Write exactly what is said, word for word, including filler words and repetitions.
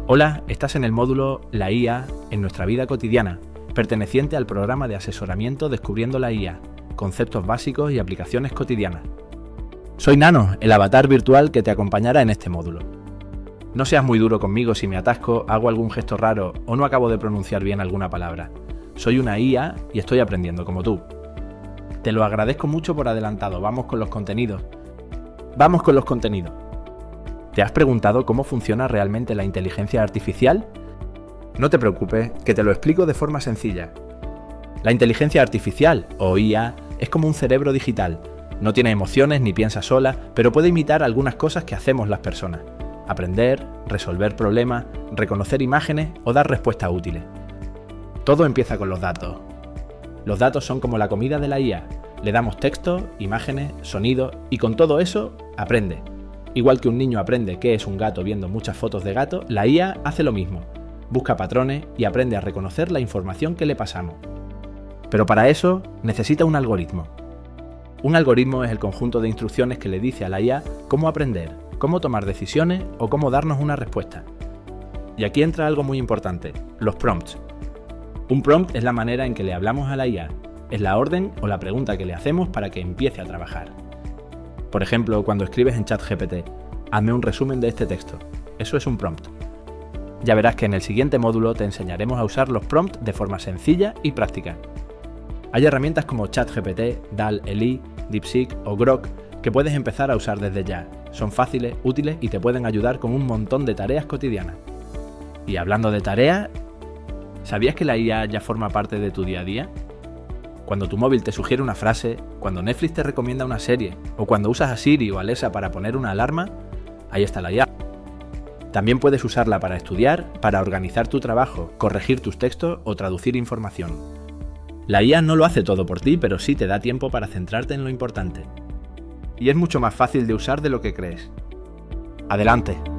Hola, estás en el módulo La I A en nuestra vida cotidiana, perteneciente al programa de asesoramiento Descubriendo la I A, conceptos básicos y aplicaciones cotidianas. Soy Nano, el avatar virtual que te acompañará en este módulo. No seas muy duro conmigo si me atasco, hago algún gesto raro o no acabo de pronunciar bien alguna palabra. Soy una I A y estoy aprendiendo como tú. Te lo agradezco mucho por adelantado, vamos con los contenidos. Vamos con los contenidos. ¿Te has preguntado cómo funciona realmente la inteligencia artificial? No te preocupes, que te lo explico de forma sencilla. La inteligencia artificial, o I A, es como un cerebro digital. No tiene emociones ni piensa sola, pero puede imitar algunas cosas que hacemos las personas. Aprender, resolver problemas, reconocer imágenes o dar respuestas útiles. Todo empieza con los datos. Los datos son como la comida de la I A. Le damos texto, imágenes, sonidos y con todo eso aprende. Igual que un niño aprende qué es un gato viendo muchas fotos de gato, la I A hace lo mismo. Busca patrones y aprende a reconocer la información que le pasamos. Pero para eso necesita un algoritmo. Un algoritmo es el conjunto de instrucciones que le dice a la I A cómo aprender, cómo tomar decisiones o cómo darnos una respuesta. Y aquí entra algo muy importante, los prompts. Un prompt es la manera en que le hablamos a la I A, es la orden o la pregunta que le hacemos para que empiece a trabajar. Por ejemplo, cuando escribes en ChatGPT, hazme un resumen de este texto. Eso es un prompt. Ya verás que en el siguiente módulo te enseñaremos a usar los prompts de forma sencilla y práctica. Hay herramientas como ChatGPT, D A L L E, DeepSeek o Grok que puedes empezar a usar desde ya. Son fáciles, útiles y te pueden ayudar con un montón de tareas cotidianas. Y hablando de tareas, ¿sabías que la I A ya forma parte de tu día a día? Cuando tu móvil te sugiere una frase, cuando Netflix te recomienda una serie, o cuando usas a Siri o Alexa para poner una alarma, ahí está la I A. También puedes usarla para estudiar, para organizar tu trabajo, corregir tus textos o traducir información. La I A no lo hace todo por ti, pero sí te da tiempo para centrarte en lo importante. Y es mucho más fácil de usar de lo que crees. ¡Adelante!